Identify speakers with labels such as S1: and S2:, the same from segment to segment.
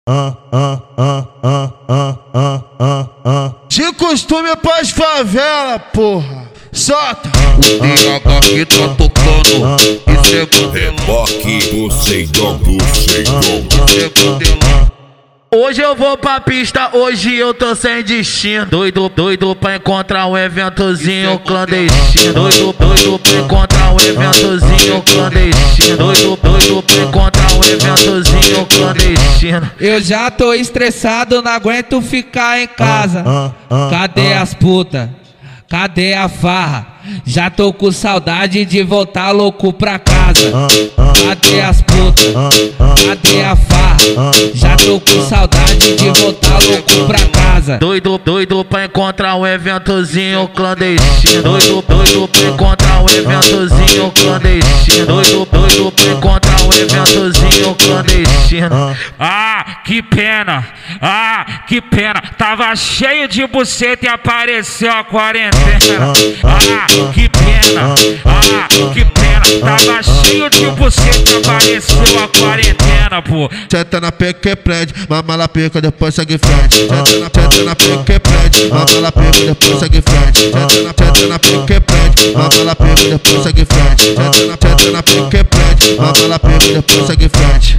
S1: De costume é pras favela, porra. Solta!
S2: O DH que tá tocando, isso é modelão.
S3: Reboque, Poseidon.
S2: Isso é modelão.
S4: Hoje eu vou pra pista, hoje eu tô sem destino. Doido pra encontrar um eventozinho clandestino. Doido pra encontrar um eventozinho clandestino. Doido pra encontrar um eventozinho clandestino.
S5: Eu já tô estressado, não aguento ficar em casa. Cadê as putas? Cadê a farra? Já tô com saudade de voltar louco pra casa. Cadê as putas? Cadê a farra? Já tô com saudade de voltar louco pra casa.
S4: Doido pra encontrar um eventozinho clandestino. Doido pra encontrar um eventozinho clandestino. Doido pra encontrar um eventozinho clandestino.
S6: Ah, que pena, que pena. Tava cheio de buceta e apareceu a quarentena. Que pena, que pena. Tava cheio de buceta e apareceu a quarentena, pô.
S1: Senta na pica que prende, mama na pica, depois segue frente. Senta na pica que prende, mama na pica, depois segue frente. Senta na pica que prende, mama na pica, depois segue frente. Senta na pica que prende, mama na pica, depois segue frente.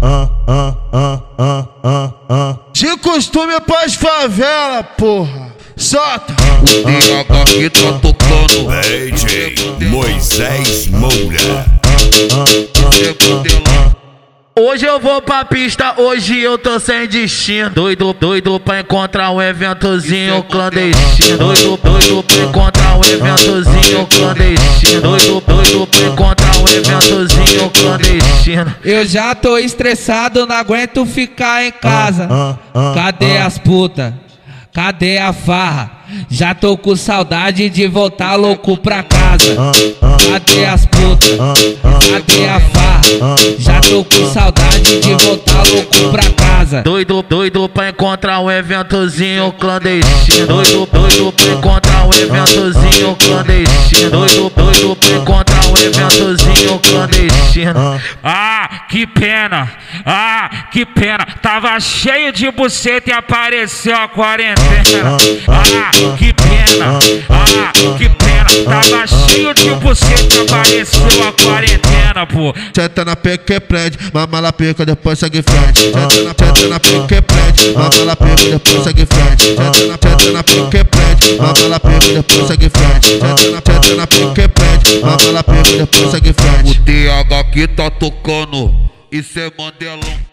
S1: De costume é pras favela, porra. Solta!
S2: O DH que tá tocando,
S3: DJ Moisés Moura.
S2: isso é modelão.
S4: Hoje eu vou pra pista, hoje eu tô sem destino. Doido pra encontrar um eventozinho clandestino. Doido pra encontrar um eventozinho clandestino. Doido pra encontrar um eventozinho clandestino.
S5: Eu já tô estressado, não aguento ficar em casa. Cadê as putas? Cadê a farra? Já tô com saudade de voltar louco pra casa. Cadê as putas? Cadê a farra? Já tô com saudade de voltar louco pra casa.
S4: Doido pra encontrar um eventozinho clandestino. Doido pra encontrar um eventozinho clandestino. Doido pra encontrar um eventozinho clandestino.
S6: Ah, que pena, que pena. Tava cheio de buceta e apareceu a quarentena. Que pena, que pena. Tava cheio de buceta e apareceu a quarentena, pô.
S1: Senta na pica que prende, mama na pica, depois segue frente. Senta na pica que prende, mama na pica, depois segue frente. Senta na pica que prende, mama na pica, depois segue frente. Senta na pica que prende, mama na pica, depois segue frente.
S2: O DH que tá tocando, isso é modelão.